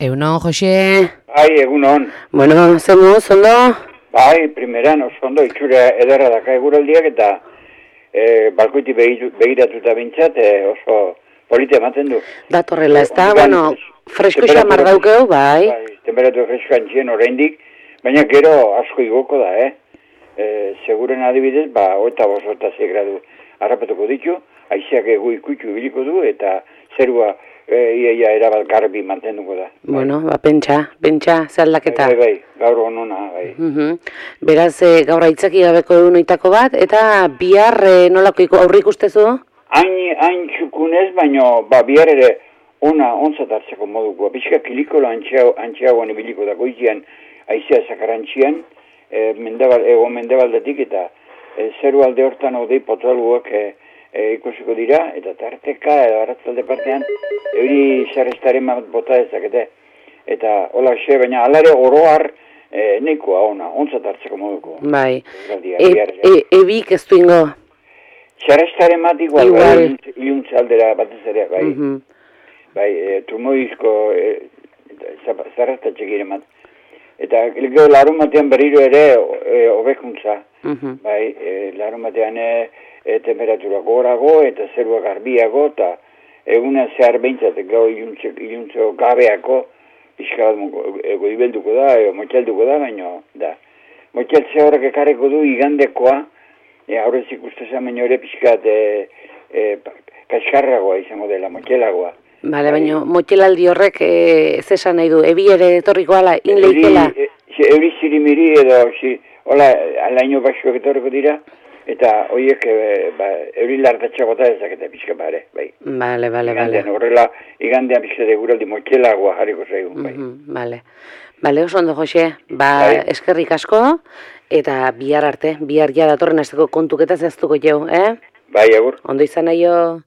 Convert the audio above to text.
Egunon, Jose. Bai, egunon. Bueno, zemuz, ondo? Bai, primeran oso ondo, itxura ederra daka eguraldiak eta balkoiti begiratuta bintzat oso polita ematen du. Datorrela, ez da, bueno, fresko xamar daukeu, bai. Temperatura fresko antxien oraindik, baina gero asko igoko da, seguren adibidez, hogeita bost gradu harrapatuko ditu, haizeak egu ikutu biliko du eta zerua iaia erabat garbi mantenduko da. Bueno, pentsa, zaldaketa. Bai, gaur onuna, bai. Beraz, gaur aitzaki gabeko egunoitako bat, eta bihar nolako aurrik ustezu? Hain txukunez, baina bihar ere onzat hartzeko moduko. Bizka kilikolo antxeagoan ibiliko da goizian aizea zakarantxian, mendebaldetik eta zeru alde hortan odei potoluak ikusiko dira, eta tarteka, arratzalde partean, euri zarrestaren bota dezakete. Eta hola xe, baina alare oroar neikoa onzat hartzeko moduko. Bai, ebik ez du ingo? Zarrestaren bat igual. Iluntza aldera batez ere, bai. Bai, turmoizko zarrestatxek ere mat. Eta larun batean berriro ere hobekuntza. Bai, larun batean temperatura gorago eta zerua garbiago eta eguna zehar behintzat gau iluntzo gabeako pixka bat goibelduko da, motxalduko da, baina da. Motxaltzea horrek ekarreko du igandekoa, aurrez ikustezan baino ere pixkat kaskarragoa izango dela, motxelagoa. Bale, baina motxelaldi horrek ez esan nahi du, ebi ere etorriko ala, inleikela? Euri zirimiri edo, hola, alaino baxuak etorriko dira, eta horiek euri lartatxagota ezaketa pixka bare, bai. Bale. Horrela, igandean pixka deguraldi motxelagoa jarriko zaigun, bai. Bale, oso ondo, Jose, eskerrik asko, eta bihar arte, bihar ja datorren azteko kontuketa zehaztuko jau, Bai, agur. Ondo izan nahi jo.